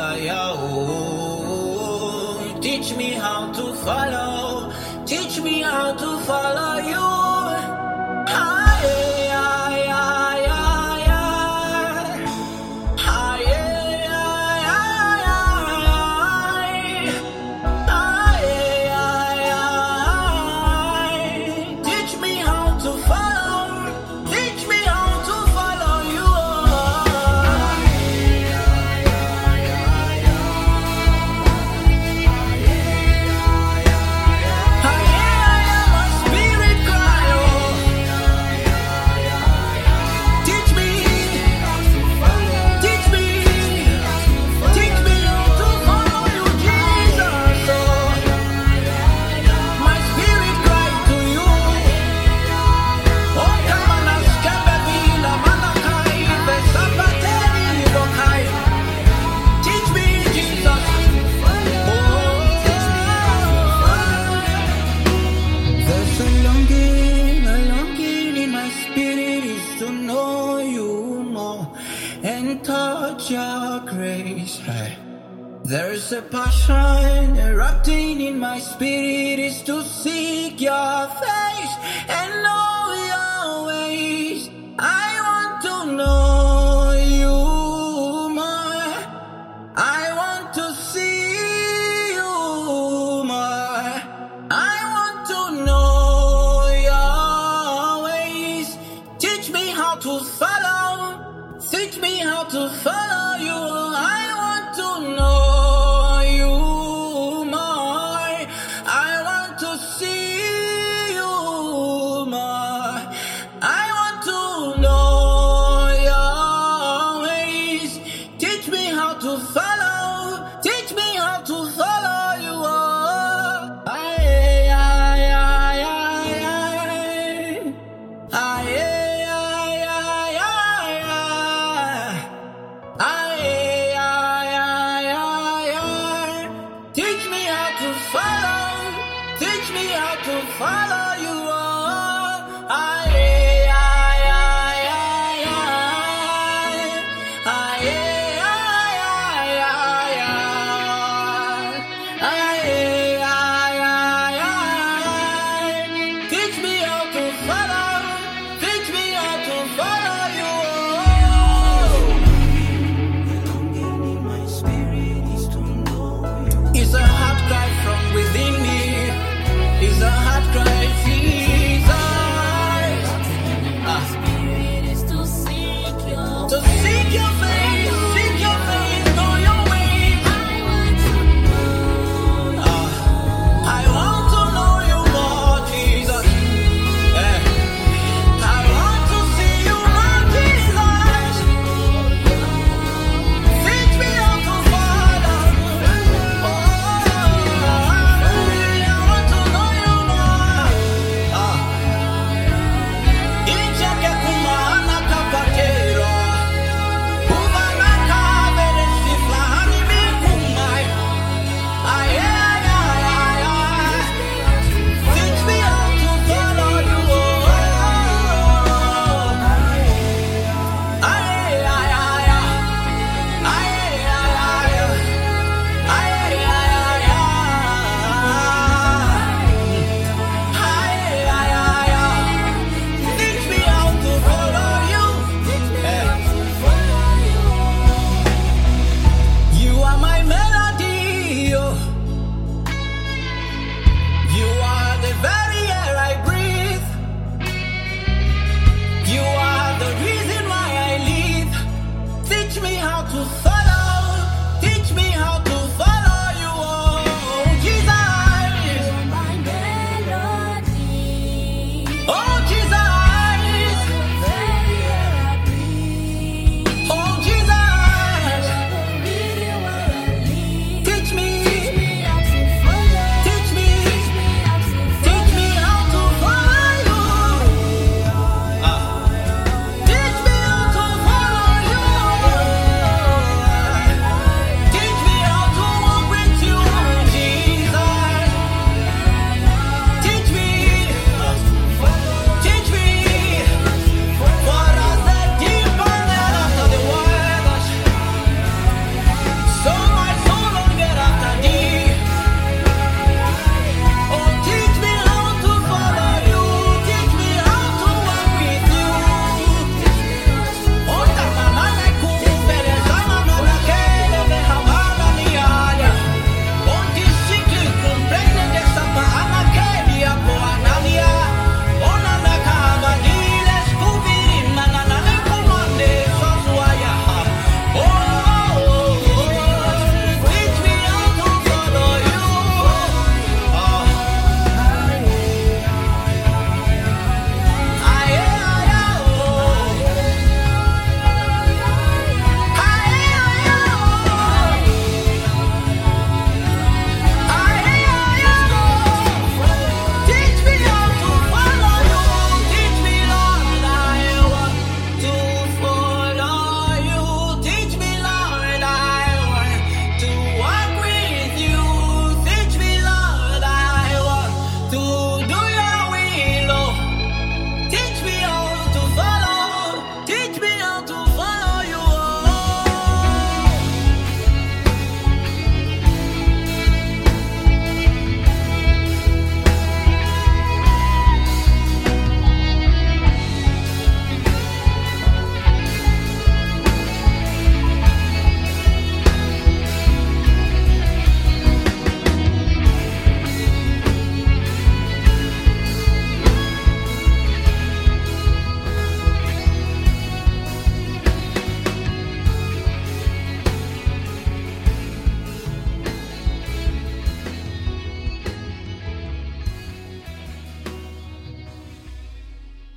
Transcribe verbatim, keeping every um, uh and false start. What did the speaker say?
yeah, yeah, oh. Teach me how to follow. Teach me how to follow you. Ah, yeah, yeah, yeah, yeah. Ah, yeah, yeah, yeah, yeah. Ah, yeah, yeah, yeah. Teach me how to follow. Teach me how to follow you. And touch your grace. There's a passion erupting in my spirit, is to seek your face and know your ways. I want to know you more. I want to see you more. I want to know your ways. Teach me how to follow. Teach me how to follow you. I want to know you more. I want to see you more. I want to know your ways. Teach me how to follow. Teach me how to follow you. Aye, aye, aye, aye, aye. Aye. Aye, aye, aye, aye, aye. Teach me how to follow. Teach me how to follow you. Aye, aye, aye, aye, aye. Aye, aye, aye, aye, aye. Aye, aye, aye, aye. Teach me how to follow. Teach me how to follow you. It's a heart cry from within me. It's a heart cry, Jesus. Ah. To seek your face, seek your face, know your ways. Ah. I want to know you more, Jesus. Eh. I want to see you more, Jesus. Teach me how to follow. You are my man.